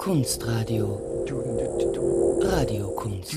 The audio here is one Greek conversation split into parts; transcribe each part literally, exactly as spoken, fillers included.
Kunstradio. Radiokunst.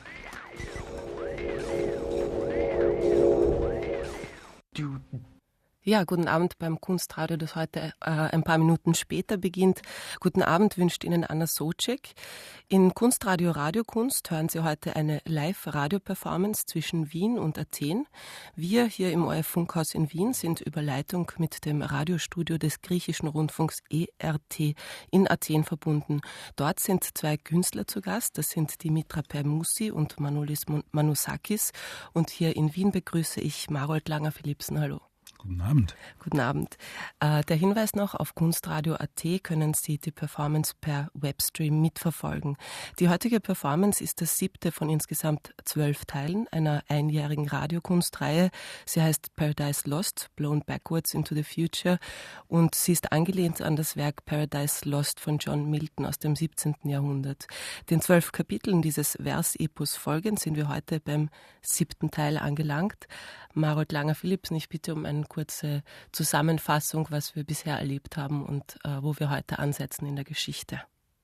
Ja, guten Abend beim Kunstradio, das heute äh, ein paar Minuten später beginnt. Guten Abend wünscht Ihnen Anna Socek. In Kunstradio Radiokunst hören Sie heute eine Live-Radio-Performance zwischen Wien und Athen. Wir hier im O R F-Funkhaus in Wien sind über Leitung mit dem Radiostudio des griechischen Rundfunks E R T in Athen verbunden. Dort sind zwei Künstler zu Gast, das sind Dimitra Permoussi und Manolis Manousakis. Und hier in Wien begrüße ich Marold Langer-Philipsen. Hallo. Guten Abend. Guten Abend. Äh, der Hinweis noch, auf kunstradio punkt a t können Sie die Performance per Webstream mitverfolgen. Die heutige Performance ist das siebte von insgesamt zwölf Teilen einer einjährigen Radiokunstreihe. Sie heißt Paradise Lost, Blown Backwards into the Future und sie ist angelehnt an das Werk Paradise Lost von John Milton aus dem siebzehnten Jahrhundert. Den zwölf Kapiteln dieses Versepos folgend sind wir heute beim siebten Teil angelangt. Marold Langer-Philipsen, ich bitte um eine kurze Zusammenfassung, was wir bisher erlebt haben und äh, wo wir heute ansetzen in der Geschichte.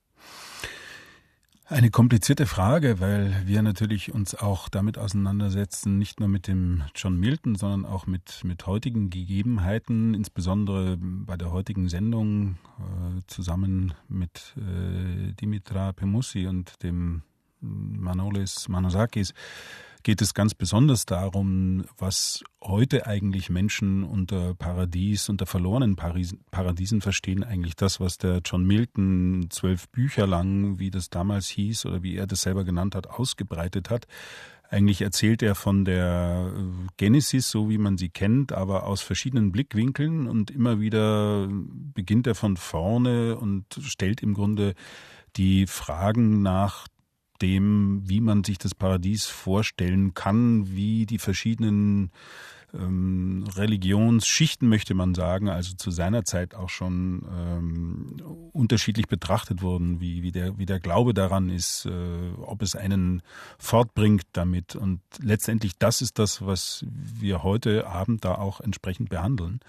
Eine komplizierte Frage, weil wir natürlich uns auch damit auseinandersetzen, nicht nur mit dem John Milton, sondern auch mit, mit heutigen Gegebenheiten, insbesondere bei der heutigen Sendung äh, zusammen mit äh, Dimitra Permoussi und dem Manolis Manousakis geht es ganz besonders darum, was heute eigentlich Menschen unter Paradies, unter verlorenen Paris, Paradiesen verstehen. Eigentlich das, was der John Milton zwölf Bücher lang, wie das damals hieß oder wie er das selber genannt hat, ausgebreitet hat. Eigentlich erzählt er von der Genesis, so wie man sie kennt, aber aus verschiedenen Blickwinkeln. Und immer wieder beginnt er von vorne und stellt im Grunde die Fragen nach dem, wie man sich das Paradies vorstellen kann, wie die verschiedenen ähm, Religionsschichten, möchte man sagen, also zu seiner Zeit auch schon ähm, unterschiedlich betrachtet wurden, wie, wie, der, wie der Glaube daran ist, äh, ob es einen fortbringt damit. Und letztendlich das ist das, was wir heute Abend da auch entsprechend behandeln.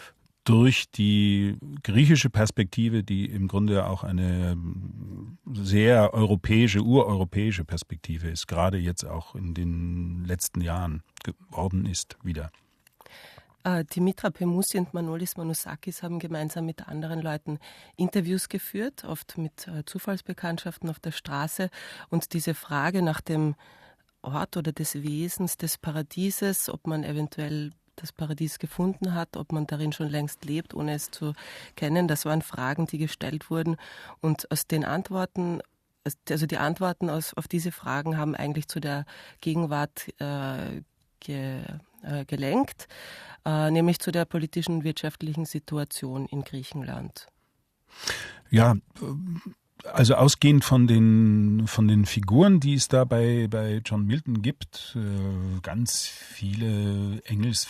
Durch die griechische Perspektive, die im Grunde auch eine sehr europäische, ureuropäische Perspektive ist, gerade jetzt auch in den letzten Jahren geworden ist wieder. Äh, Dimitra Permoussi und Manolis Manousakis haben gemeinsam mit anderen Leuten Interviews geführt, oft mit äh, Zufallsbekanntschaften auf der Straße. Und diese Frage nach dem Ort oder des Wesens des Paradieses, ob man eventuell das Paradies gefunden hat, ob man darin schon längst lebt, ohne es zu kennen. Das waren Fragen, die gestellt wurden. Und aus den Antworten, also die Antworten aus, auf diese Fragen haben eigentlich zu der Gegenwart äh, ge, äh, gelenkt, äh, nämlich zu der politischen und wirtschaftlichen Situation in Griechenland. Ja, also ausgehend von den, von den Figuren, die es da bei, bei John Milton gibt, äh, ganz viele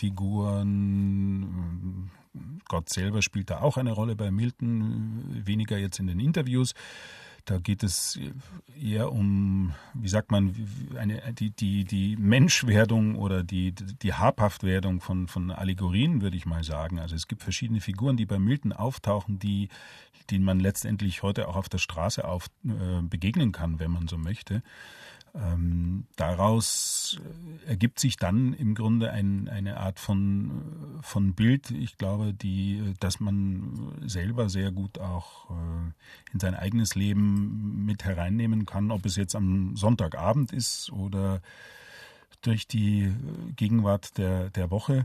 Engelsfiguren, Gott selber spielt da auch eine Rolle bei Milton, weniger jetzt in den Interviews. Da geht es eher um, wie sagt man, eine, die, die, die Menschwerdung oder die, die Habhaftwerdung von, von Allegorien, würde ich mal sagen. Also es gibt verschiedene Figuren, die bei Milton auftauchen, die, denen man letztendlich heute auch auf der Straße auf, äh, begegnen kann, wenn man so möchte. Ähm, daraus ergibt sich dann im Grunde ein, eine Art von, von Bild, ich glaube, die, dass man selber sehr gut auch äh, in sein eigenes Leben mit hereinnehmen kann, ob es jetzt am Sonntagabend ist oder durch die Gegenwart der, der Woche.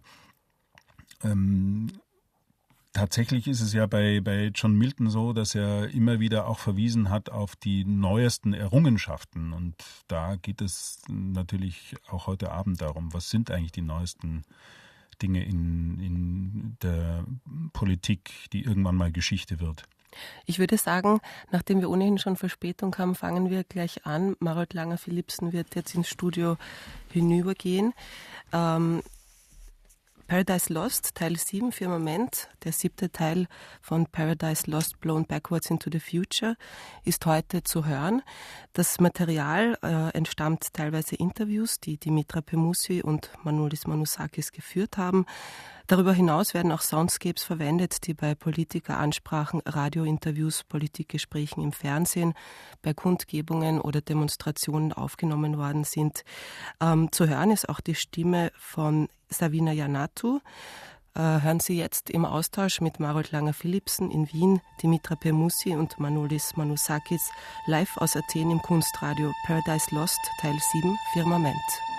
Ähm, Tatsächlich ist es ja bei, bei John Milton so, dass er immer wieder auch verwiesen hat auf die neuesten Errungenschaften. Und da geht es natürlich auch heute Abend darum, was sind eigentlich die neuesten Dinge in, in der Politik, die irgendwann mal Geschichte wird. Ich würde sagen, nachdem wir ohnehin schon Verspätung haben, fangen wir gleich an. Marold Langer-Philipsen wird jetzt ins Studio hinübergehen. Ähm, Paradise Lost, Teil sieben, Firmament, der siebte Teil von Paradise Lost, Blown Backwards into the Future, ist heute zu hören. Das Material äh, entstammt teilweise Interviews, die Dimitra Permoussi und Manolis Manousakis geführt haben. Darüber hinaus werden auch Soundscapes verwendet, die bei Politikeransprachen, Radiointerviews, Politikgesprächen im Fernsehen, bei Kundgebungen oder Demonstrationen aufgenommen worden sind. Ähm, zu hören ist auch die Stimme von Savina Iannatou. Äh, hören Sie jetzt im Austausch mit Marold Langer-Philipsen in Wien, Dimitra Permussi und Manolis Manousakis live aus Athen im Kunstradio Paradise Lost, Teil sieben, Firmament.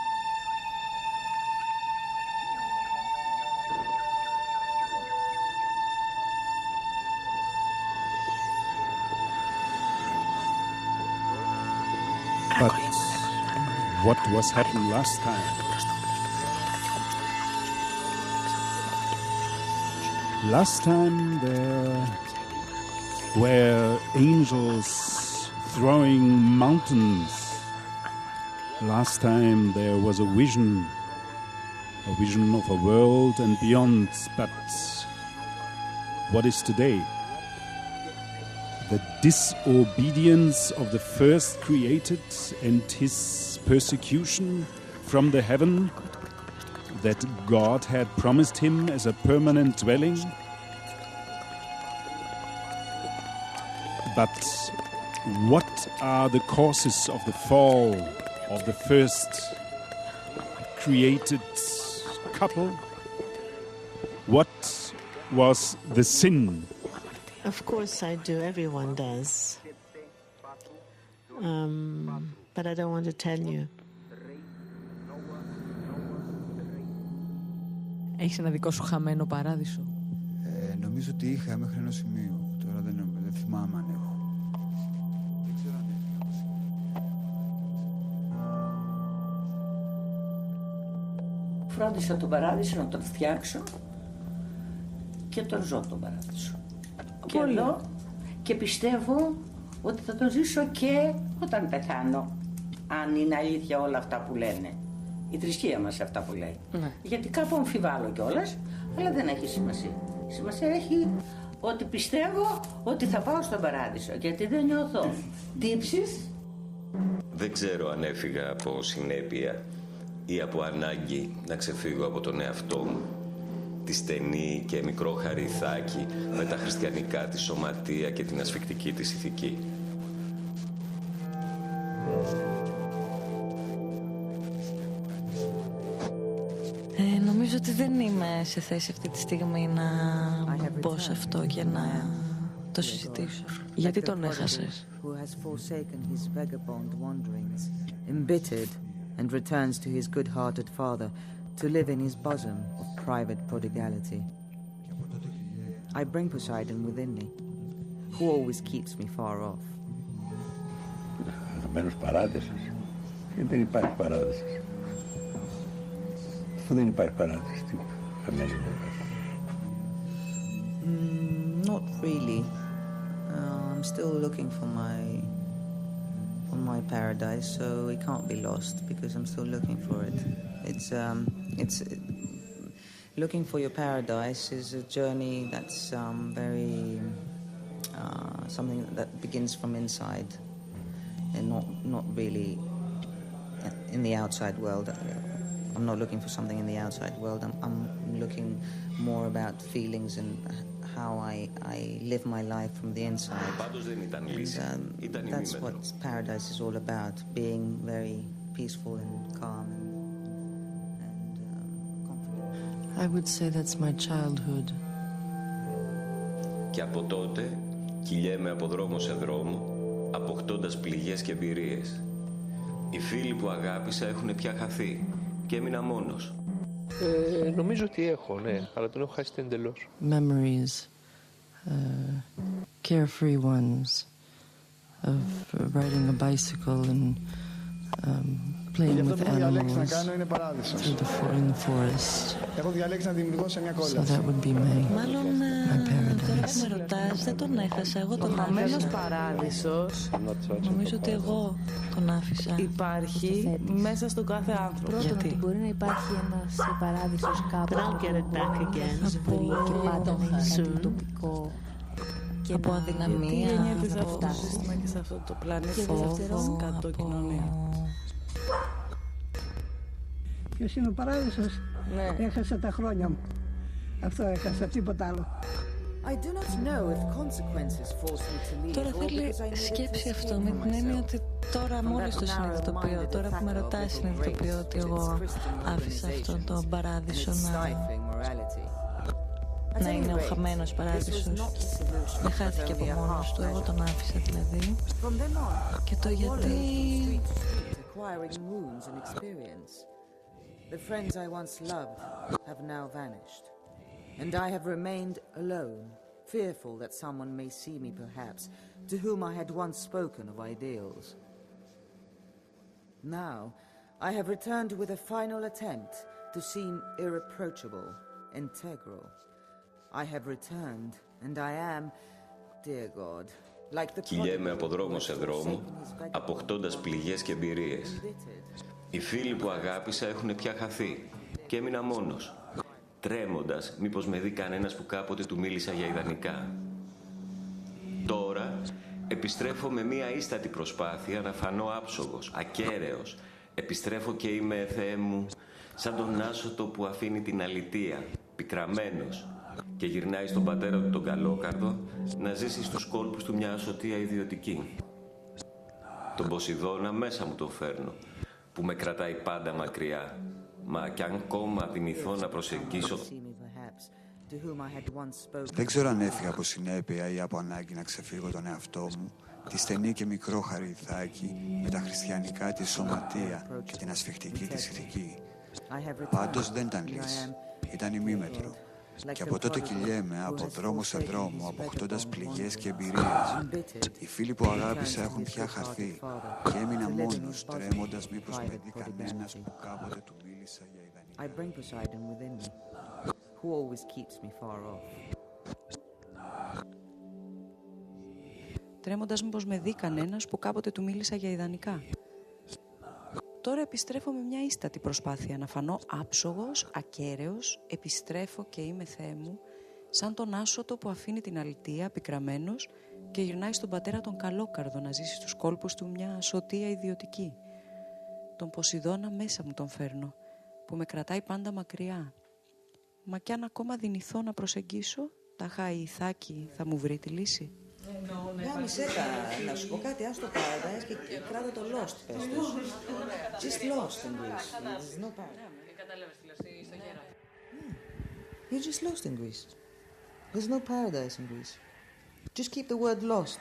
But what was happened last time? Last time there were angels throwing mountains. Last time there was a vision, a vision of a world and beyond. But what is today? The disobedience of the first created and his persecution from the heaven that God had promised him as a permanent dwelling. But what are the causes of the fall of the first created couple? What was the sin? Of course I do, everyone does. Um, but I don't want to tell you. Έχεις ένα δικό σου χαμένο παράδεισο? Ε, νομίζω ότι είχα μέχρι ενός σημείου. Τώρα δεν, δεν θυμάμαι αν έχω. Δεν ξέρω αν έχω. Φρόντισα τον παράδεισο να τον φτιάξω και τον ζω τον παράδεισο. Και εδώ και πιστεύω ότι θα τον ζήσω και όταν πεθάνω, αν είναι αλήθεια όλα αυτά που λένε. Η θρησκεία μας αυτά που λέει. Ναι. Γιατί κάπου αμφιβάλλω κιόλας, αλλά δεν έχει σημασία. Σημασία έχει ότι πιστεύω ότι θα πάω στον παράδεισο, γιατί δεν νιώθω τύψεις. Δεν ξέρω αν έφυγα από συνέπεια ή από ανάγκη να ξεφύγω από τον εαυτό μου. Τη στενή και μικρό χαριθάκι με τα χριστιανικά της σωματεία και την ασφικτική της ηθική. Ε, νομίζω ότι δεν είμαι σε θέση αυτή τη στιγμή να μπω σε αυτό και να το συζητήσω. Γιατί τον έχασες? Who has forsaken his vagabond wanderings, embittered, and returns to his good-hearted father to live in his bosom of private prodigality. I bring Poseidon within me, who always keeps me far off. Χαμένος παράδεισος. Γιατί δεν υπάρχει παράδεισος? Αφού δεν υπάρχει παράδεισος, τι χαμένος παράδεισος? Mm, not really. Uh, I'm still looking for my for my paradise, so it can't be lost because I'm still looking for it. It's um, it's uh, looking for your paradise is a journey that's um, very uh, something that begins from inside and not not really in the outside world. I'm not looking for something in the outside world. I'm, I'm looking more about feelings and how I, I live my life from the inside. And, um, that's what paradise is all about, being very peaceful and calm and, and um, confident. I would say that's my childhood. Και από τότε κυλιέμαι από δρόμο σε δρόμο, αποκτώντας πληγές και εμπειρίες. Οι φίλοι που αγάπησα έχουν πια χαθεί και έμεινα μόνος. Ε, νομίζω ότι έχω, ναι, αλλά τον έχω χάσει εντελώς. Memories, uh, carefree ones, of riding a bicycle and um, playing with animals through the for in the forest. So that would be my, Μάλλον, my paradise. με ρωτάς, δεν τον έχασα, εγώ τον άφησα. Ο χαμένος παράδεισος, νομίζω ότι εγώ τον άφησα. Υπάρχει μέσα στον κάθε άνθρωπο. Πρώτον, ότι μπορεί να υπάρχει ένας παράδεισος κάπου που μπορεί να βρει και πάντα να είναι κάτι τοπικό. Και από αδυναμία, τι ένιωθες αυτό το σύστημα και σε αυτό το πλανήτη, φόβο, κάτω κοινωνία. Ποιος είναι ο παράδεισος? Ναι. Έχασα τα χρόνια μου. Αυτό έχασα, τίποτα άλλο. Τώρα θέλει σκέψη αυτό με την έννοια ότι τώρα μόλις το συνειδητοποιώ, τώρα που με ρωτάει συνειδητοποιώ ότι εγώ άφησα αυτόν τον παράδεισο να, να είναι ο χαμένος παράδεισος. Δεν χάθηκε από μόνος του, εγώ τον άφησα δηλαδή. Και το γιατί... The friends I once loved have now vanished, and I have remained alone, fearful that someone may see me perhaps, to whom I had once spoken of ideals. Now, I have returned with a final attempt to seem irreproachable, integral. I have returned, and I am, dear God, like the... Κυλιέμαι από δρόμο σε δρόμο, αποκτώντας πληγές και εμπειρίες. Οι φίλοι που αγάπησα έχουν πια χαθεί και έμεινα μόνος, τρέμοντας μήπως με δει κανένας που κάποτε του μίλησα για ιδανικά. Τώρα επιστρέφω με μία ίστατη προσπάθεια να φανώ άψογος, ακέραιος. Επιστρέφω και είμαι, Θεέ μου, σαν τον άσωτο που αφήνει την αλητεία, πικραμένος, και γυρνάει στον πατέρα του τον Καλόκαρδο να ζήσει στους κόλπους του μια ασωτεία ιδιωτική. Τον Ποσειδώνα μέσα μου τον φέρνω, που με κρατάει πάντα μακριά, μα κι αν κόμμα δυνηθώ να προσεγγίσω... Δεν ξέρω αν έφυγα από συνέπεια ή από ανάγκη να ξεφύγω τον εαυτό μου, τη στενή και μικρό χαριδάκι με τα χριστιανικά της σωματεία και την ασφιχτική της ηθική. Πάντως δεν ήταν λύση, ήταν ημίμετρο. Και από τότε κυλιέμαι από δρόμο σε δρόμο, αποκτώντας πληγές και εμπειρίες. Οι φίλοι που αγάπησα έχουν πια χαθεί και έμεινα μόνος, τρέμοντας μήπως με δει κανένας που κάποτε του μίλησα για ιδανικά. Τρέμοντας μήπως με δει κανένας που κάποτε του μίλησα για ιδανικά. Τώρα επιστρέφω με μια ίστατη προσπάθεια να φανώ άψογος, ακέραιος, επιστρέφω και είμαι, Θεέ μου, σαν τον άσωτο που αφήνει την αλητεία πικραμένος και γυρνάει στον πατέρα τον Καλόκαρδο να ζήσει στους κόλπους του μια ασωτεία ιδιωτική. Τον Ποσειδώνα μέσα μου τον φέρνω, που με κρατάει πάντα μακριά. Μα κι αν ακόμα δυνηθώ να προσεγγίσω, τάχα η Ιθάκη θα μου βρει τη λύση. Γάμισε τα, να σου πω κάτι, άστο Paradise και κράτα το Lost, πες τους. Just Lost in Greece. There's no Paradise. Κατάλαβες τι λέω, στο γέρο. You're just lost in Greece. There's no paradise in Greece. Just keep the word lost.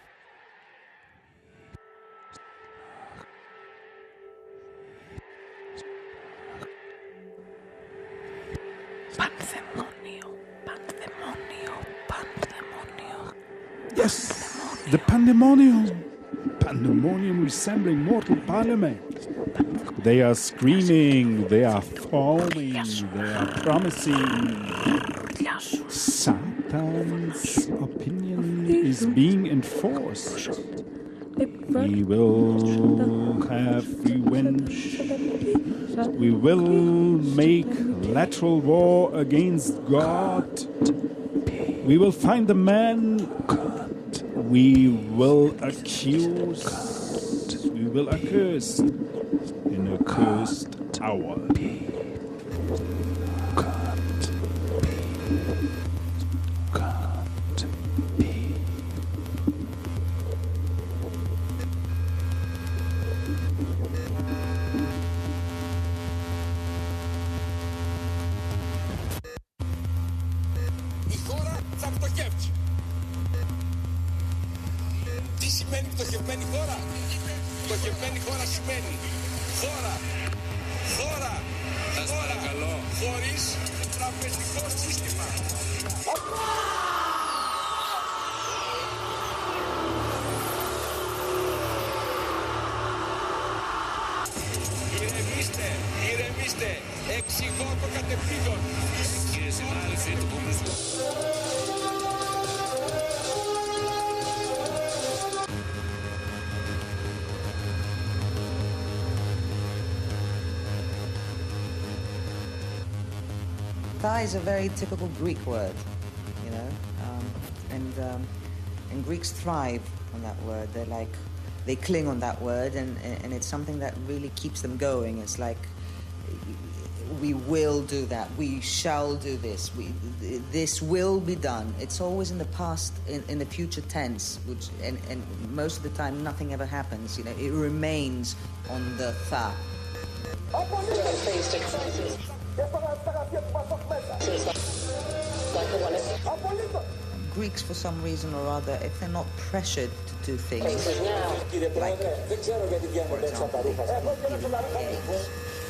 Πανδαιμόνιο, πανδαιμόνιο, πανδαιμόνιο. Yes, the pandemonium. Pandemonium resembling mortal parliament. They are screaming, they are foaming, they are promising. Satan's opinion is being enforced. We will have revenge. We will make lateral war against God. We will find the man. We will accuse. We will accuse in a cursed hour. Η χώρα θα πτωχεύσει. Τι σημαίνει πτωχευμένη χώρα? Πτωχευμένη χώρα σημαίνει χώρα, χώρα, χώρα, χωρίς τραπεζικό σύστημα. Ηρεμήστε, ηρεμήστε, εξηγώ το κατευθύνον. Κύριε συνάδελφοι του κομμουνισμού. Tha is a very typical Greek word, you know, um, and um, and Greeks thrive on that word. They're like, they cling on that word, and and it's something that really keeps them going. It's like we will do that, we shall do this, we, this will be done. It's always in the past, in, in the future tense, which, and, and most of the time nothing ever happens. You know, it remains on the tha. Greeks, for some reason or other, if they're not pressured to do things, like, for example, eggs.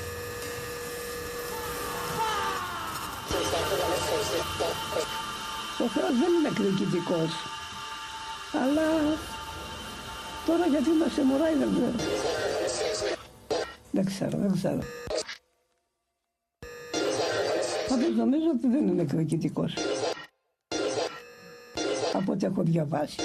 Ο Θεός δεν είναι εκδικητικός, αλλά τώρα γιατί μας τιμωράει δεν ξέρω. Δεν ξέρω, δεν ξέρω. Πάντως νομίζω ότι δεν είναι εκδικητικός, από ό,τι έχω διαβάσει.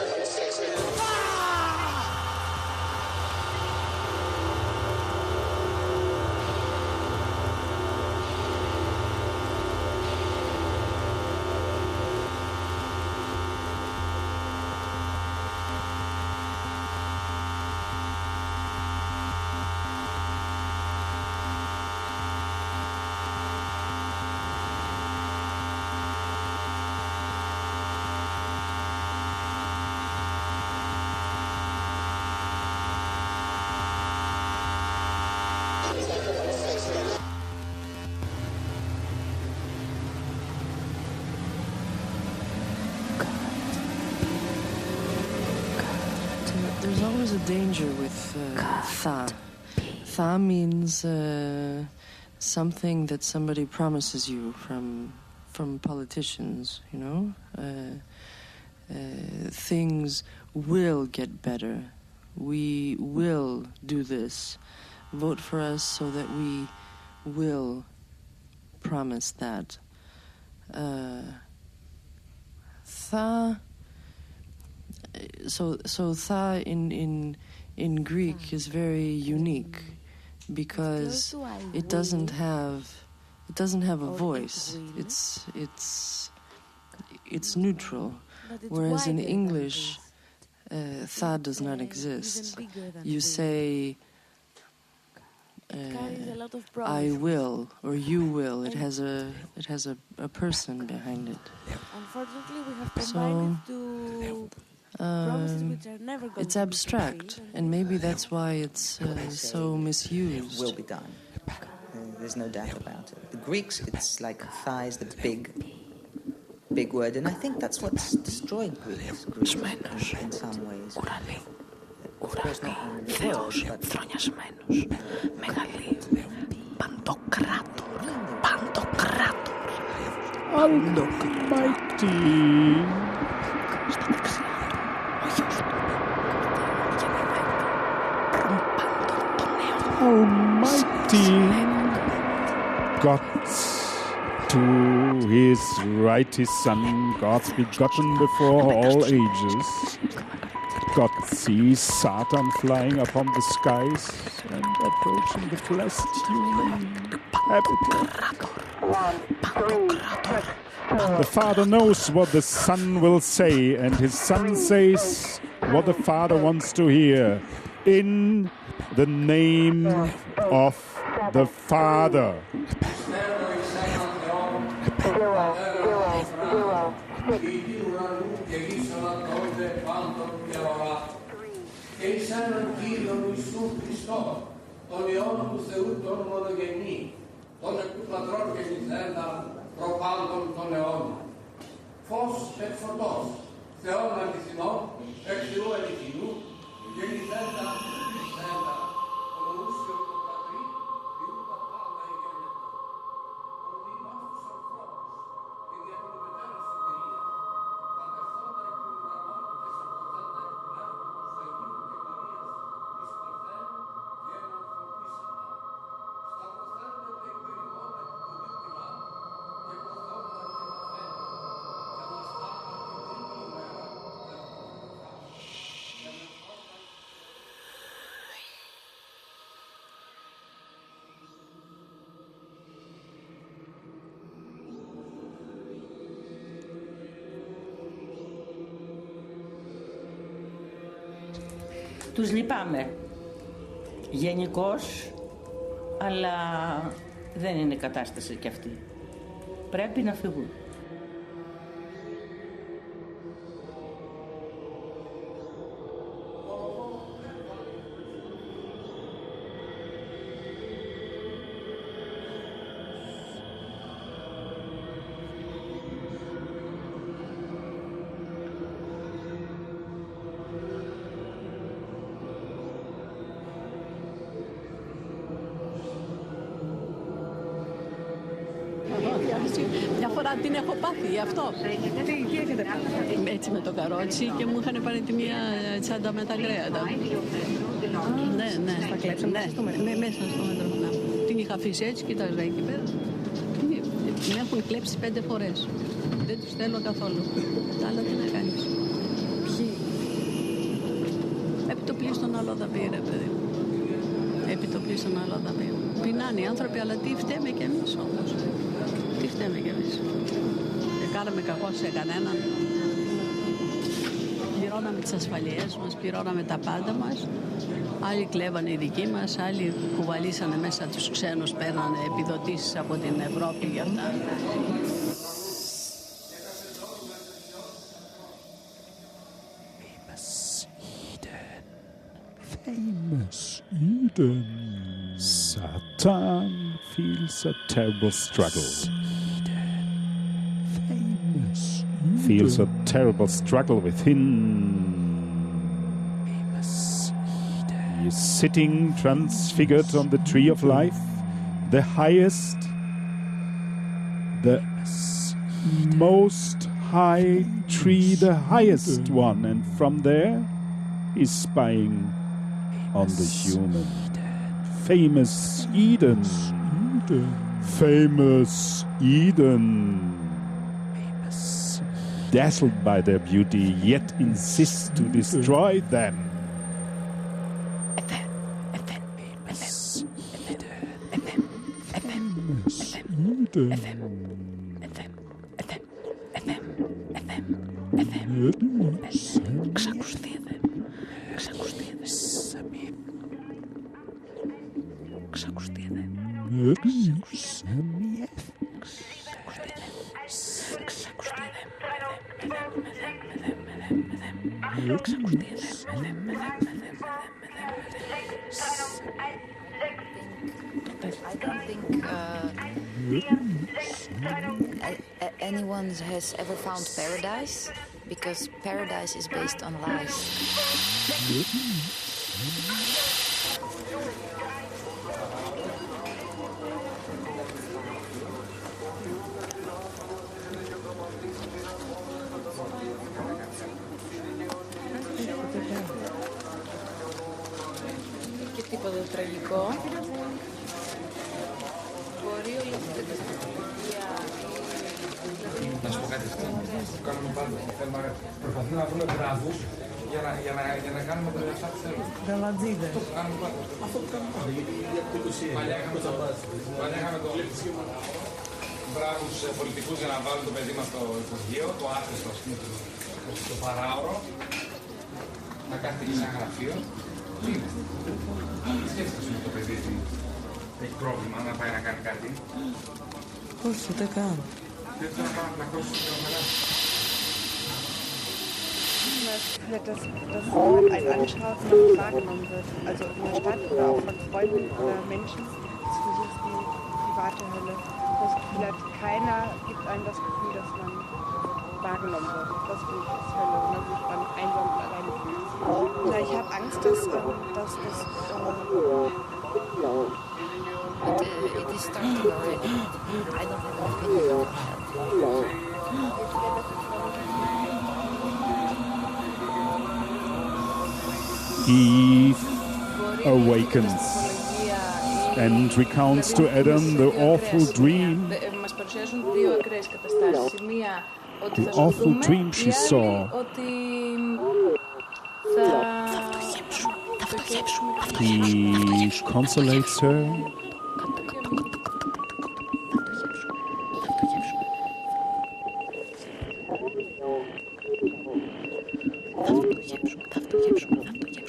There's always a danger with uh, tha. Tha means uh, something that somebody promises you from from politicians, you know? Uh, uh, things will get better. We will do this. Vote for us so that we will promise that. Uh, tha... So, so tha in, in, in Greek is very unique because it doesn't have, it doesn't have a voice. It's, it's, it's neutral. Whereas in English, uh, tha does not exist. You say, uh, I will or you will. It has a, it has a, a person behind it. Unfortunately, we have combined it to promises which are never going it's abstract, and maybe that's why it's uh, so misused. Will be done. Uh, there's no doubt about it. The Greeks, it's like tha is the big, big word, and I think that's what's destroyed Greeks, Greeks in, in some ways. Of course, not only the world, but Almighty. Almighty got to his right, his Son, God's begotten before all ages. God sees Satan flying upon the skies and approaching the blessed human habitat. The Father knows what the Son will say, and his Son says what the Father wants to hear. In the name of the Father. Και εις έναν Κύριον Ιησού Χριστό, τον Υιόν του Θεού τον μονογενή, τον εκ του Πατρός γεννηθέντα προπάντων των αιώνων. Φως εκ φωτός, Θεόν αληθινό, εκ Θεού αληθινού, γεννηθέντα, γεννηθέντα, τον ούσιο του Πατρί, διού τα πάντα εγένετο. Τον δημός τους ανθρώπους, και δια την μετέρα σωτηρία, κατευθόντα εκ του ουρανών και σαπωθέντα εκ του έργου του Θεού και Μαρίας, εις Παρθένου και ενανθρωπίσατα. Σταυρωθέντε τε υπερημών εκ του δίπλα, και προθόντα και μαθαίνω, και αναστάτα την τρίτη ημέρα, Τους λυπάμαι γενικώς, αλλά δεν είναι κατάσταση κι αυτή. Πρέπει να φύγουν. Μια φορά την έχω πάθει γι' αυτό. Τι, τι έχετε πάθει? Έτσι με το καρότσι και μου είχαν πάρει τη μία τσάντα με τα κρέατα. Ναι, ναι. Τα κλέψαμε μέσα στο μέτρο. Ναι, μέσα στο μέτρο. Ναι. Την είχα αφήσει έτσι, κοίταζα εκεί πέρα. Με έχουν κλέψει πέντε φορές. Δεν τους θέλω καθόλου. Τα άλλα τι να κάνεις. Ποιοι? Επί το πλοίο στον άλλο θα πει, ρε παιδί. Επί το πλοίο στον άλλο θα πει. Πεινάνε οι άνθρωποι, αλλά τι φταίμε κι εμείς όμως. Τι φταίμε κι εμείς. Δεν κάναμε κακό σε κανέναν. Πληρώναμε τις ασφαλιές μας, πληρώναμε τα πάντα μας. Άλλοι κλέβανε οι δικοί μας, άλλοι κουβαλήσανε μέσα τους ξένους, παίρνανε επιδοτήσεις από την Ευρώπη για αυτά. Famous Eden. Satan feels a terrible struggle. Famous Eden. Feels a terrible struggle within. Famous Eden. He is sitting transfigured on the tree of life, the highest, the most high tree, the highest one, and from there he's spying on the human. Famous Eden. Eden. Famous Eden. Famous. Dazzled by their beauty, yet insists to destroy them. Famous Eden. Famous Eden. Ξακουστείτε. Ξακουστείτε. Ξακουστείτε. I don't think uh, anyone has ever found paradise, because paradise is based on lies. Και τίποτα τραγικό. Μπορεί όλη αυτή την καταστροφία. Να σου πω κάτι, το κάνουμε πάντα. Προσπαθούμε να βρούμε βράδους για να, για, να, για να κάνουμε τα αυτά που θέλουμε. Γαλατζίδες. Αυτό που κάνουμε πάντα. Αυτό που κάνουμε πάντα. Παλιά είχαμε το, παλιά είχαμε το μπράβους πολιτικούς για να βάλουν το παιδί μας στο υπουργείο, το άχρηστο, ας πούμε, το, το παράωρο, να κάθεται και σε ένα γραφείο. Τι είναι. Σκέφτεσαι ότι το παιδί έχει πρόβλημα να πάει να κάνει κάτι. Όχι, ούτε klar. Δεν θέλω να πάω να πλακώσεις πιο μέρα. Dass, dass man einen anschaut und nicht wahrgenommen wird. Also in der Stadt oder auch von Freunden oder Menschen ist für sich die private Hölle. Das Gefühl hat, keiner gibt einem das Gefühl, dass man wahrgenommen wird. Das finde ich ist Hölle, wenn man sich dann einsam und alleine fühlt. Ja, ich habe Angst, dass, dass das... But uh, it is starting already. I don't have an opinion on that. Eve awakens and recounts to Adam the awful dream, the awful dream she saw. He consolates her.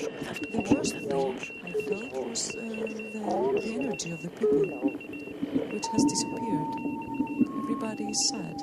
The worst thing I felt was uh, the, the energy of the people. which has disappeared. Everybody is sad.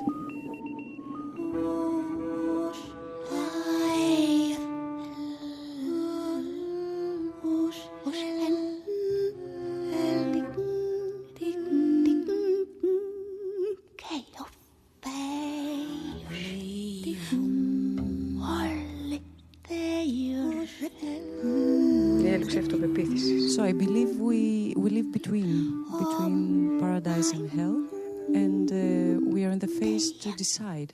So I believe we we live between between paradise and hell, and uh, we are in the phase to decide.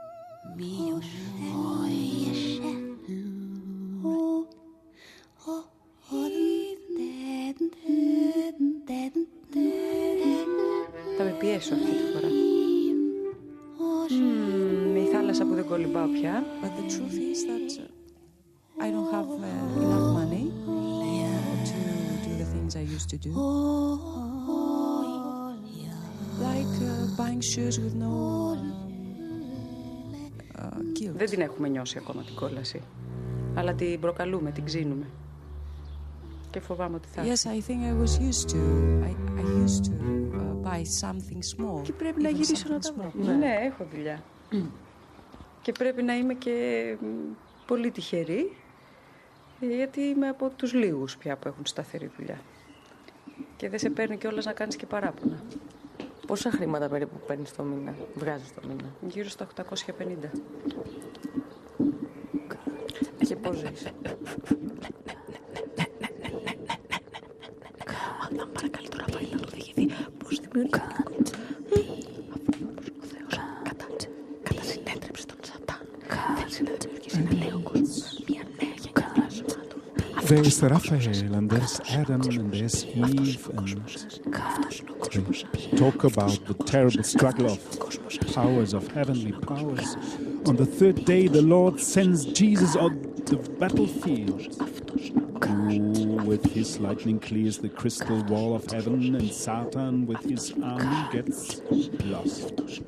Θα με πιέσω αυτή τη φορά. Mm, η θάλασσα που δεν κολυμπάω πια. But the truth is that I don't have uh, enough money to do the things I used to do. Like uh, buying shoes with no uh, guilt. Δεν την έχουμε νιώσει ακόμα την κόλαση. Αλλά την προκαλούμε, την ξύνουμε. Και φοβάμαι ότι θα... Yes, I think I was used to. I, I used to uh, buy something small. Και πρέπει να γυρίσω να τα βρω. Ναι. ναι, έχω δουλειά. Mm. Και πρέπει να είμαι και πολύ τυχερή, γιατί είμαι από τους λίγους πια που έχουν σταθερή δουλειά. Και δεν σε παίρνει κιόλας να κάνεις και παράπονα. Πόσα χρήματα περίπου παίρνεις το μήνα, βγάζεις το μήνα? Γύρω στα οκτακόσια πενήντα. Και πώς ζεις? Αν παρακαλεί τώρα πάλι να το διηγηθεί, πώς δημιουργεί ο Θεός κατά συνέτρεψε τον Σατάν. Θέλει να δημιουργήσει ένα νέο κόσμο, μια νέα γενιά πλάσματων. There's Raphael and there's Adam and there's Eve and they talk about the terrible struggle of powers, of heavenly powers. On the third day the Lord sends Jesus on the battlefield, who with his lightning clears the crystal wall of heaven, and Satan with his army gets lost.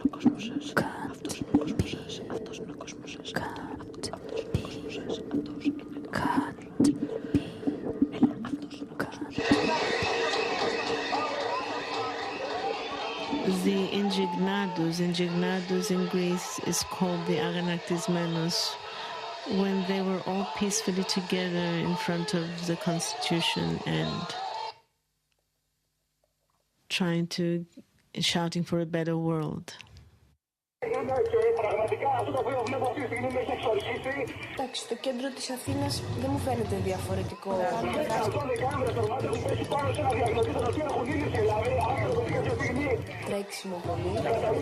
The Indignados, Indignados in Greece is called the Aganatismenos, when they were all peacefully together in front of the Constitution and trying to, shouting for a better world. Εντάξει, το κέντρο της Αθήνας δεν μου φαίνεται διαφορετικό. Τρέξιμο πολύ.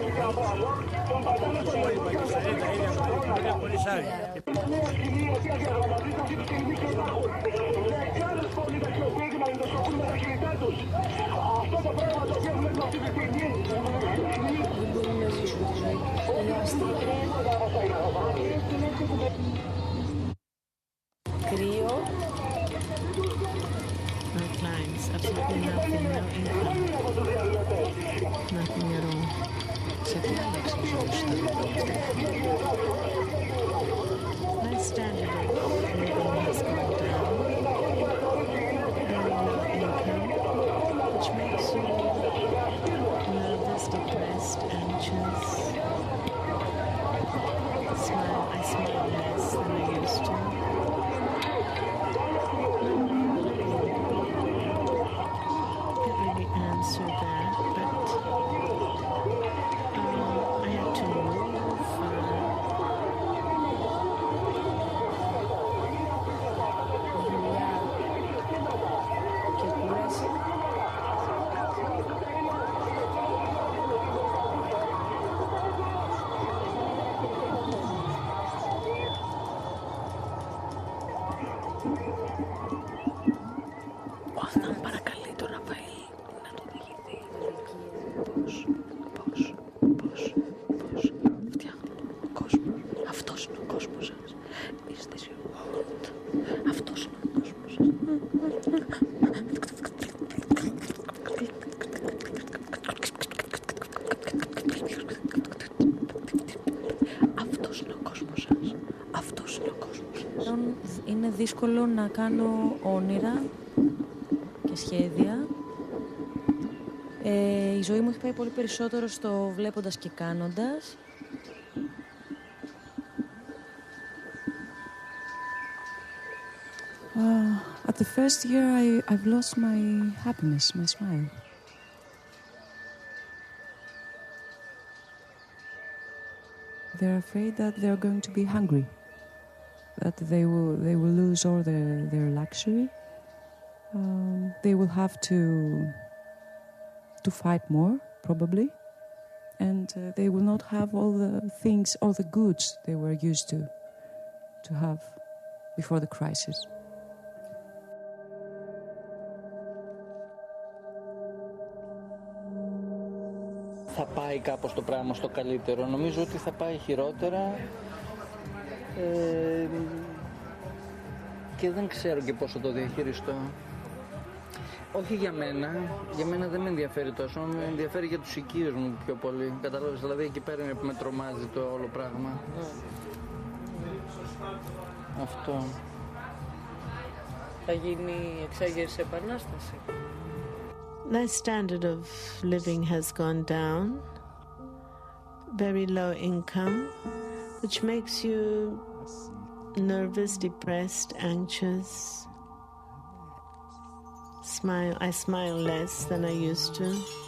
Κρύο. No clients, absolutely nothing, no income. Nothing at all. Σε τι άλλαξε η ζωή σου τα τελευταία χρόνια? My standard of living has gone down. Very low income, which makes you nervous, depressed, anxious. Smile, I smile less than I used to. Answer that, but uh, I had to move. Uh, Όταν παρακαλεί τον Ραφαήλ να το διηγηθεί. Πώς, πώς, πώς, πώς φτιάχνω κόσμο. Αυτός είναι ο κόσμος σας. Is this your world? Αυτός είναι ο κόσμος σας. Αυτός είναι ο κόσμος σας. Αυτός είναι ο κόσμος σας. Είναι δύσκολο να κάνω όνειρα και σχέδια Ε, η ζωή μου έχει πάει πολύ περισσότερο στο βλέποντας και κάνοντας. Uh, at the first year, I, I've lost my happiness, my smile. They're afraid that they're going to be hungry, that they will they will lose all their their luxury. Um, they will have to to fight more, probably, and uh, they will not have all the things, all the goods they were used to to have before the crisis. Θα πάει κάπως το πράγμα στο καλύτερο. Νομίζω ότι θα πάει χειρότερα ε, και δεν ξέρω και πόσο το διαχειριστώ. Όχι για μένα, για μένα δεν με ενδιαφέρει τόσο, με ενδιαφέρει για τους οικείους μου πιο πολύ. Καταλάβεις, δηλαδή εκεί πέρα είναι που με τρομάζει το όλο πράγμα. Αυτό. Θα γίνει εξέγερση επανάσταση. My standard of living has gone down, very low income, which makes you nervous, depressed, anxious. Smile, I smile less than I used to.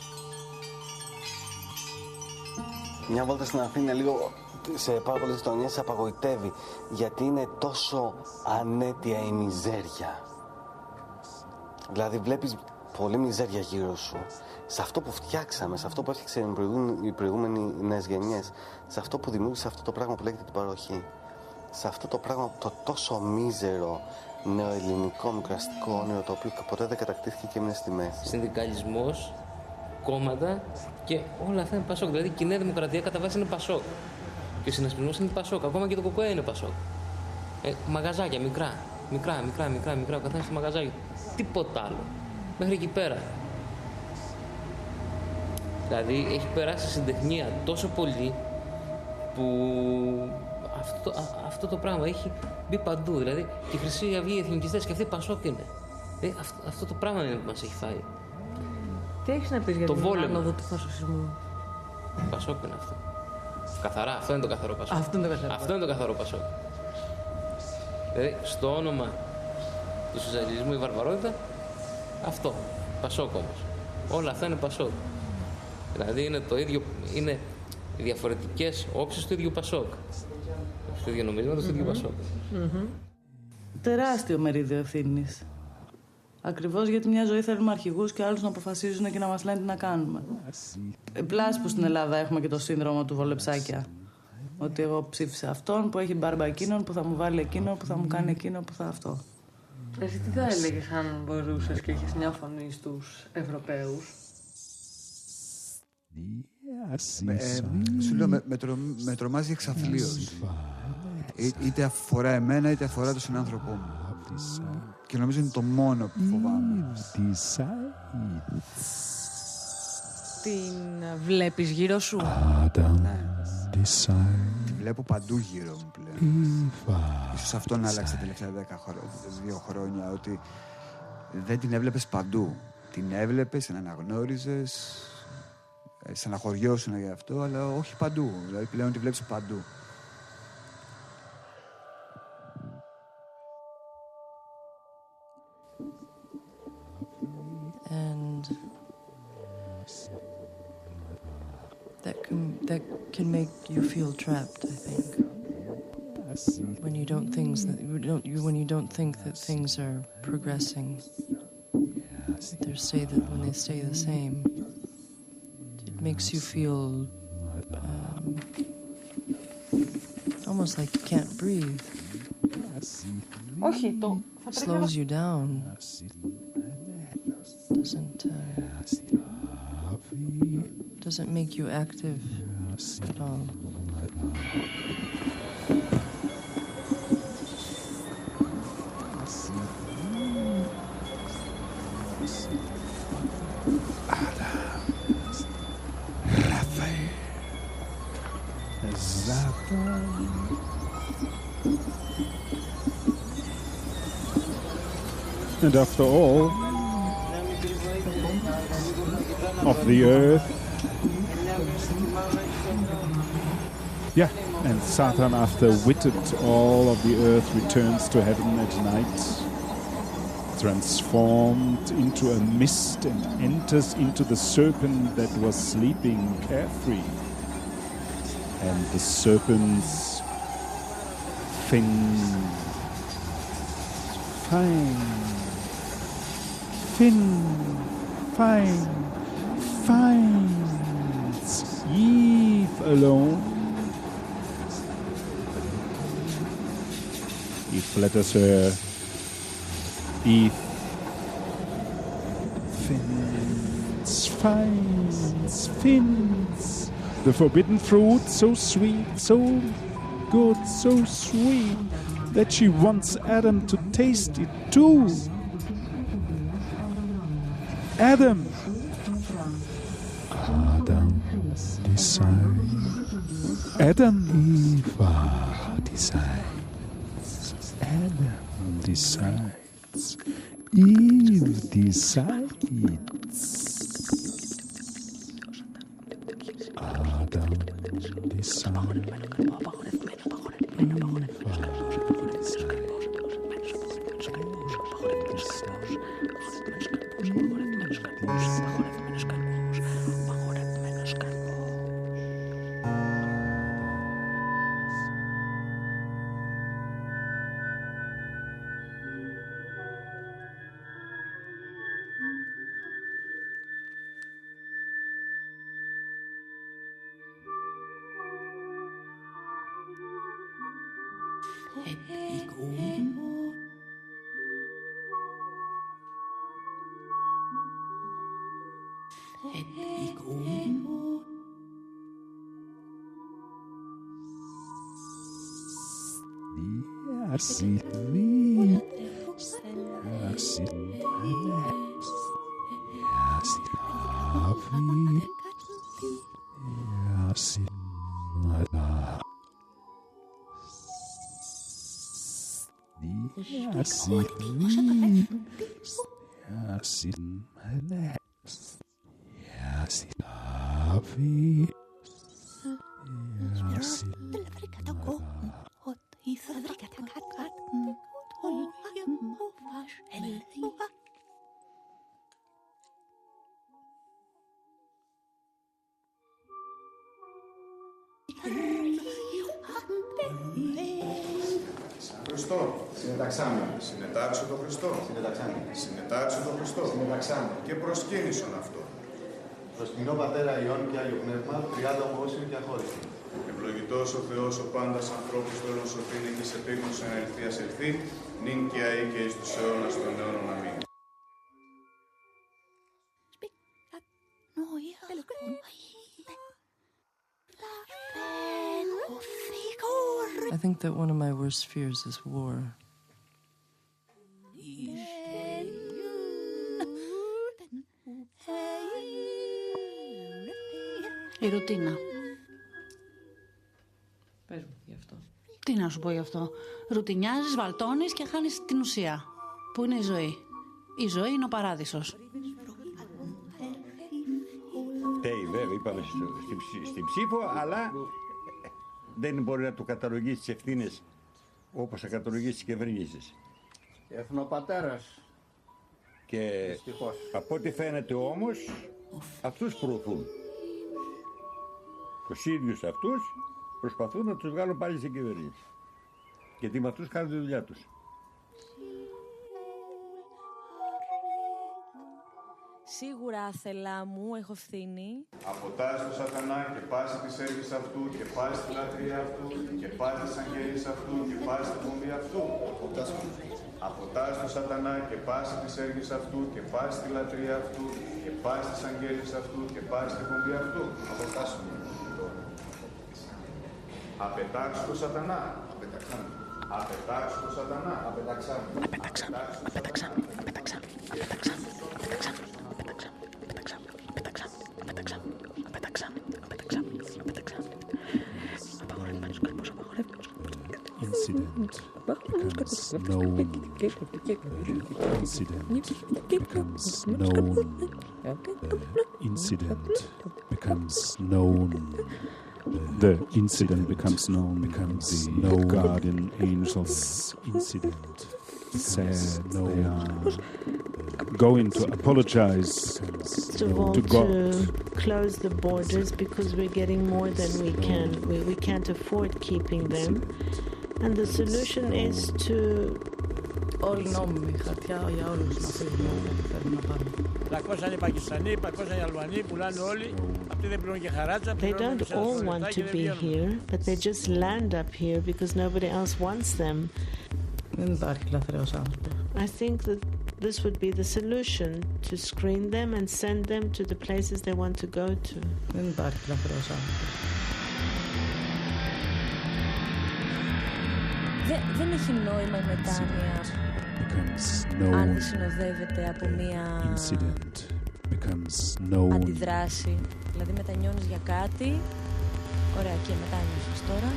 Μια βόλτα στην Αθήνα λίγο σε πάρα πολλές γειτονιές σε απαγοητεύει, γιατί είναι τόσο ανέτεια η μιζέρια. Δηλαδή βλέπεις πολύ μιζέρια γύρω σου, σε αυτό που φτιάξαμε, σε αυτό που έφτιαξε οι προηγούμενοι νέες γενιές, σε αυτό που δημιούργησε αυτό το πράγμα που λέγεται την παροχή, σε αυτό το πράγμα το τόσο μίζερο νεοελληνικό μικραστικό όνειρο, το οποίο ποτέ δεν κατακτήθηκε και έμεινε στη μέση. Συνδικαλισμός, κόμματα και όλα αυτά είναι Πασόκ. Δηλαδή η Νέα Δημοκρατία κατά βάση είναι Πασόκ. Και ο συνασπισμός είναι Πασόκ. Ακόμα και το ΚΚΕ είναι Πασόκ. Ε, μαγαζάκια μικρά, μικρά, μικρά, μικρά, μικρά. Ο καθένας στο μαγαζάκι. Τίποτα άλλο. Μέχρι εκεί πέρα. Δηλαδή έχει περάσει στην τεχνία τόσο πολύ που αυτό, α, αυτό το πράγμα έχει μπει παντού. Δηλαδή και η Χρυσή Αυγή, οι εθνικιστές και αυτοί Πασόκ είναι. Δηλαδή, αυτό, αυτό το πράγμα είναι που μας έχει φάει. Τι έχεις να πεις για την άνοδο του φασισμού? Πασόκ είναι αυτό. Καθαρά, αυτό είναι το καθαρό Πασόκ. Αυτό είναι το καθαρό, αυτό είναι το καθαρό Πασόκ. Δηλαδή στο όνομα του σοσιαλισμού η βαρβαρότητα, αυτό. Πασόκ όμως. Όλα αυτά είναι Πασόκ. Δηλαδή είναι το ίδιο, είναι διαφορετικές όψεις του ίδιου Πασόκ. Στο ίδιο νομίσματος, στο ίδιο Πασόκ. Mm-hmm. Τεράστιο μερίδιο ευθύνης. Ακριβώς γιατί μια ζωή θέλουμε αρχηγούς και άλλους να αποφασίζουν και να μας λένε τι να κάνουμε. Πλάς που στην Ελλάδα έχουμε και το σύνδρομο του βολεψάκια. Ότι εγώ ψήφισα αυτόν που έχει μπάρμπα εκείνον, που θα μου βάλει εκείνο, που θα μου κάνει εκείνο, που θα αυτό. Εσύ τι θα έλεγες αν μπορούσες και είχες μια φωνή στους Ευρωπαίους? Ε, σου λέω, με, με, τρο, με τρομάζει εξαθλίως. Ή, είτε αφορά εμένα, είτε αφορά τον συνάνθρωπό μου. Και νομίζω είναι το μόνο που φοβάμαι. Την βλέπεις γύρω σου? Ναι. Τη βλέπω παντού γύρω μου πλέον. Ίσως αυτό να άλλαξε τα τελευταία δέκα δύο χρόνια, ότι δεν την έβλεπες παντού. Την έβλεπες, την αναγνώριζες, στεναχωριώσουν για αυτό, αλλά όχι παντού. Δηλαδή πλέον τη βλέπεις παντού. And that can that can make you feel trapped, I think. When you don't things that you don't you when you don't think that things are progressing. They say that when they stay the same, it makes you feel um, almost like you can't breathe. Όχι, το slows you down. Doesn't uh, doesn't make you active at all. And after all, of the earth. Yeah, and Satan, after witted all of the earth, returns to heaven at night, transformed into a mist, and enters into the serpent that was sleeping carefree. And the serpent's fin, fine, fin, fine, finds Eve alone. He flatters her. Eve finds, finds, finds the forbidden fruit, so sweet, so good, so sweet, that she wants Adam to taste it too. Adam. Adam decides. Adam. Eva decides. Adam decides. Eve decides. Adam decides. Assim, assim, assim, Χριστό. Συνεταξάμε. Συνετάξω το Χριστό. Συνεταξάμε. Συνετάξω το Χριστό. Συνεταξάμε. Και προσκύνησον αυτό. Προσκυνώ Πατέρα Υιόν και Άγιο Πνεύμα, τριάδα ομοώσιο και αχώριστη. Ευλογητός ο Θεός ο πάντας ανθρώπους θέλων σωθήνε και σε πίκνους εν ελθείας ελθεί, νυν και αεί και εις τους αιώνας των αιώνων. Αμήν. I think that one of my worst fears is war. Η ρουτίνα. Πες μου γι' αυτό. Τι να σου πω γι' αυτό. Ρουτινιάζεις, βαλτώνεις και χάνεις την ουσία. Πού είναι η ζωή. Η ζωή είναι ο παράδεισος. Τέι, βέβαια, είπαμε στην ψήφο, αλλά δεν μπορεί να του καταλογίσει τις ευθύνες όπως θα καταλογίσει τις κυβερνήσεις. Εθνοπατέρας. Και δυστυχώς. Από ό,τι φαίνεται όμως, αυτούς προωθούν. Τους ίδιους αυτούς προσπαθούν να τους βγάλουν πάλι στην κυβέρνηση. Γιατί με αυτούς κάνουν τη δουλειά τους. Σίγουρα, άθελά μου, έχω ευθύνη. Αποτάς το σατανά και πάση της έργης αυτού και πάση τη λατρεία αυτού και πάση της αγγέλης αυτού και πάση τη βομβή αυτού. Αποτάς το σατανά και πάση της έργης αυτού και πάση τη λατρεία αυτού και πάση της αγγέλης αυτού και πάση τη βομβή αυτού. Αποτάσουμε. Απετάξου το σατανά. Απεταξάμε. Απετάξου το σατανά. Απεταξάμε. Απεταξάμε. Απεταξάμε. Απεταξάμε. Απεταξάμε. Incident becomes known. The incident becomes known incident becomes known. The incident becomes known. Becomes the no guardian angels incident. Said they are going to apologize to, want to God. To close the borders because we're getting more than we can. We, we can't afford keeping them. And the solution is to... Όλοι νόμιμοι, χαρτιά για όλους να φύγουν όλοι που θέλουν να πάνε. πλακώσαν οι Πακιστανοί, πλακώσαν οι Αλβανοί, πουλάνε όλοι. Αυτοί δεν πληρώνουν και χαράτσα. They don't all want to be here, but they just land up here because nobody else wants them. Δεν υπάρχει λαθρέος άνθρωπος. I think that this would be the solution, to screen them and send them to the places they want to go to. Δεν υπάρχει λαθρέος άνθρωπος. Δεν έχει νόημα η μετάνοια αν συνοδεύεται από μία αντιδράση. Δηλαδή μετανιώνεις για κάτι. Ωραία, και μετάνιωσες τώρα.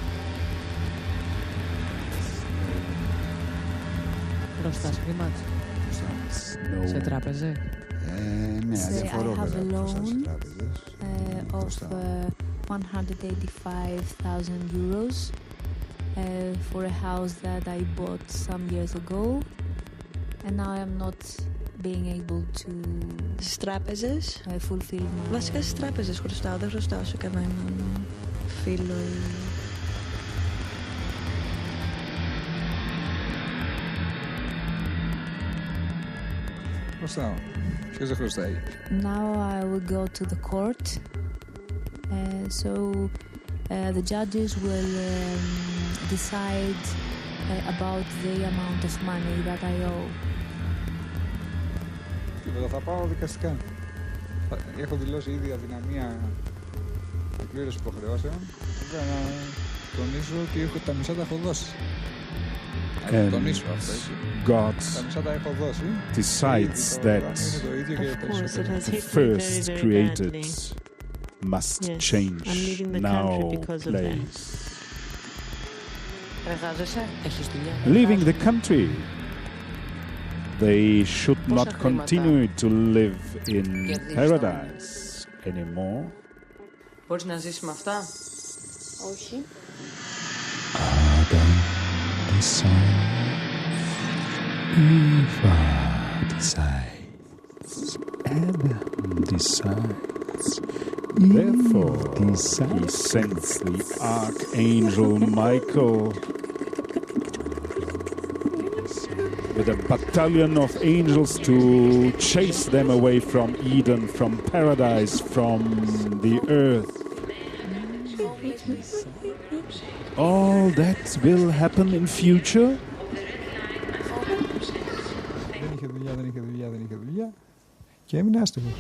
Μπροστά χρήματα. Σε τράπεζα. Ε, ναι, αδιαφορώ μπροστά σε τράπεζες. Of uh, one hundred eighty-five thousand euros. Uh, for a house that I bought some years ago, and now I'm not being able to στις τράπεζες. uh, fulfill my... Βασικά στις τράπεζες χρωστάω, δεν χρωστάω σε κανέναν φίλο ή... Χρωστάω. Ποιος δεν χρωστάει? Now I will go to the court, uh, so uh, the judges will um, decide uh, about the amount of money that I owe. Τίποτα, θα πάω δικαστικά. Έχω δηλώσει ήδη αδυναμία εκπλήρωση υποχρεώσεων. Βέβαια να τονίσω ότι έχω, τα μισά τα έχω δώσει. Να τονίσω αυτό, έτσι. God τα μισά τα έχω δώσει. Decides that the first created must Yes, change I'm leaving the now country because of that. place. Εργάζεσαι, έχεις δουλειά. Leaving the country, they should not continue to live in paradise anymore. Μπορείς να ζήσεις με αυτά? Όχι. Adam decides, Eva decides, Adam decides. Therefore, he sends the archangel Michael with a battalion of angels to chase them away from Eden, from paradise, from the earth. All that will happen in future. Δεν είχε δουλειά, δεν είχε δουλειά, δεν είχε δουλειά και έμεινε άστοχος.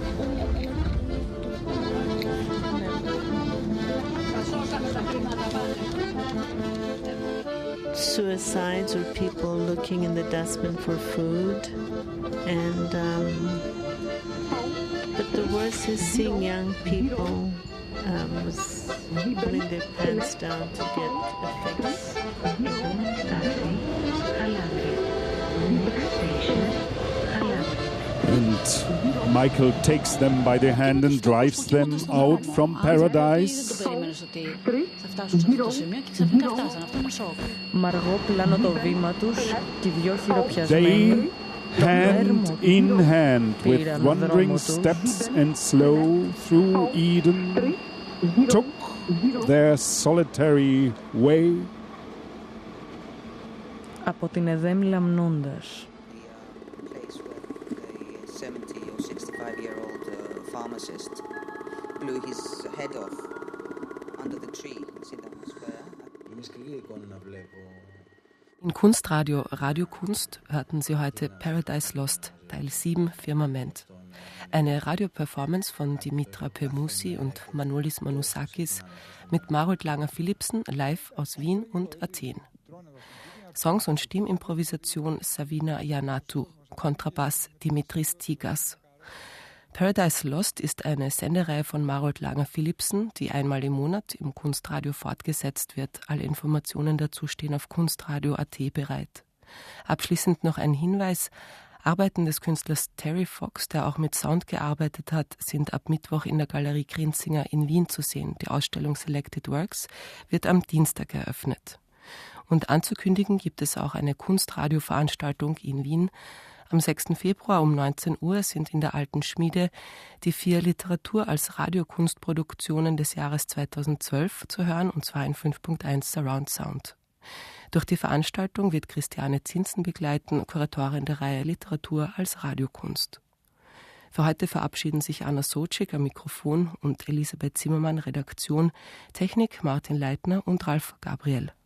Suicides or people looking in the dustbin for food, and um, but the worst is seeing young people um, pulling their pants down to get a fix. And Michael takes them by the hand and drives them out from paradise. Μαργό πλάνω το βήμα τους και δυο χειροπιασμένοι. They, hand in hand, with wandering steps and slow through Eden, took their solitary way. Από την Εδέμ λαμνώντας. seventy or sixty-five year old uh, pharmacist blew his head off under the tree in Sydenham Square. In Kunstradio Radio Kunst hörten Sie heute Paradise Lost, Teil sieben, Firmament. Eine Radioperformance von Dimitra Permusi und Manolis Manusakis mit Marold Langer-Philipsen live aus Wien und Athen. Songs und Stimmimprovisation Savina Janatu, Kontrabass Dimitris Tigas. Paradise Lost ist eine Sendereihe von Marold Langer-Philipsen, die einmal im Monat im Kunstradio fortgesetzt wird. Alle Informationen dazu stehen auf kunstradio punkt at bereit. Abschließend noch ein Hinweis. Arbeiten des Künstlers Terry Fox, der auch mit Sound gearbeitet hat, sind ab Mittwoch in der Galerie Grinzinger in Wien zu sehen. Die Ausstellung Selected Works wird am Dienstag eröffnet. Und anzukündigen gibt es auch eine Kunstradio-Veranstaltung in Wien. Am sechsten Februar um neunzehn Uhr sind in der Alten Schmiede die vier Literatur als Radiokunstproduktionen des Jahres zweitausendzwölf zu hören, und zwar in fünf Punkt eins Surround Sound. Durch die Veranstaltung wird Christiane Zinsen begleiten, Kuratorin der Reihe Literatur als Radiokunst. Für heute verabschieden sich Anna Socik am Mikrofon und Elisabeth Zimmermann Redaktion, Technik Martin Leitner und Ralf Gabriel.